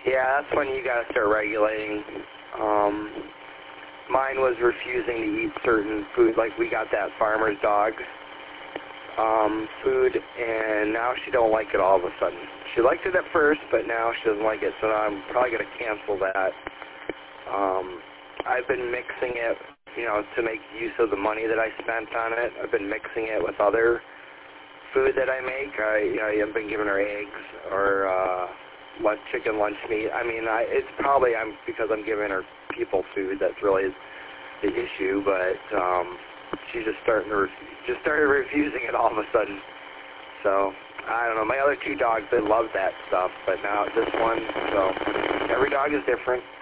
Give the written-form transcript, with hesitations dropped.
Yeah, that's when you gotta start regulating. Mine was refusing to eat certain food, like we got that farmer's dog food, and now she don't like it all of a sudden. She liked it at first, but now she doesn't like it, so now I'm probably gonna cancel that. I've been mixing it, to make use of the money that I spent on it. I've been mixing it with other food that I make. I've been giving her eggs or chicken lunch meat. I mean, it's probably because I'm giving her people food that's really the issue, but she's just started refusing it all of a sudden. So I don't know. My other two dogs, they love that stuff, but now this one, so every dog is different.